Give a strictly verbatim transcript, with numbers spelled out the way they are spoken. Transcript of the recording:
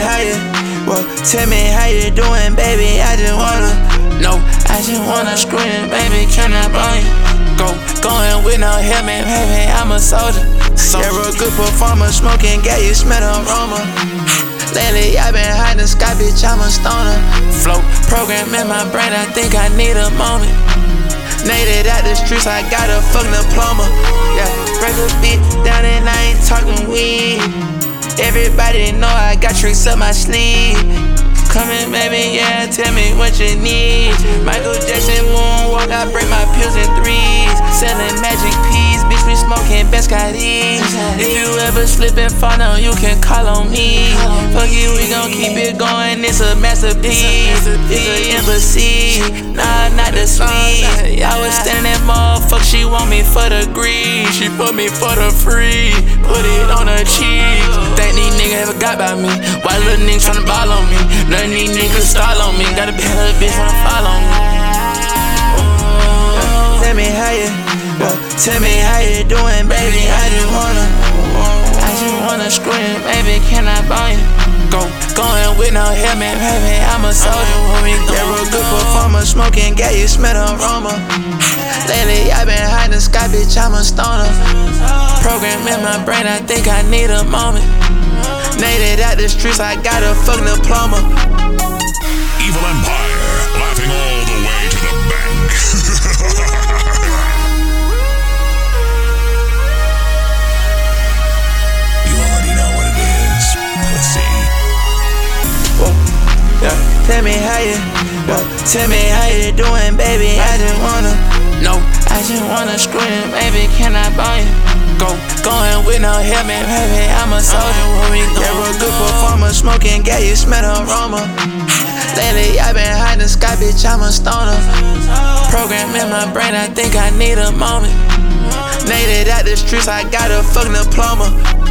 how you, well, tell me how you doing, baby. I just wanna, no, I just wanna scream, baby. Can I buy you? Go, going with no helmet, baby. I'm a soldier. soldier. Yeah, real good performer, smoking gas, you smell the aroma. Lately, I been hiding sky, bitch. I'm a stoner. Float program in my brain, I think I need a moment. Nated out the streets, I got a fucking diploma. Yeah, break a beat down and I ain't talking weed. Everybody know I got tricks up my sleeve. Come in, baby, yeah, tell me what you need. Michael Jackson moonwalk, I break my pills in threes. Selling magic peas, bitch, we smoking Biscottis. If you ever slip and fall down, you can call on me. Fuck you, we gon' keep it going, it's a masterpiece. It's an embassy, nah, not the suite. I was standing that motherfucker, she want me for the greed. She put me for the free, put it on her cheek. Think these niggas ever got by me? Why little niggas tryna ball on me? None of these niggas stall on me. Got a bad little bitch wanna follow me. Tell me how you, well, tell me how you doing, baby. I just wanna, I just wanna scream, baby. Can I buy you? Go, going with no helmet, baby. I'm a soldier. Yeah, real good performer, smoking gas, you smell the aroma. Lately, I been hiding sky, bitch. I'm a stoner. Program in my brain, I think I need a moment. Nated out the streets, I got a fucking diploma. Evil Empire, laughing all the way to the bank. You already know what it is, pussy. Well, yeah, tell me how you, well, tell me how you doing, baby. I just wanna, no, I just wanna scream, baby. Can I buy you? Go, going with no helmet, baby. I'm a soldier. Yeah, real good performer, smoking gas, you smell the aroma. Lately, I been hiding sky, bitch. I'm a stoner. Program in my brain, I think I need a moment. Nated out the streets, I got a fucking diploma.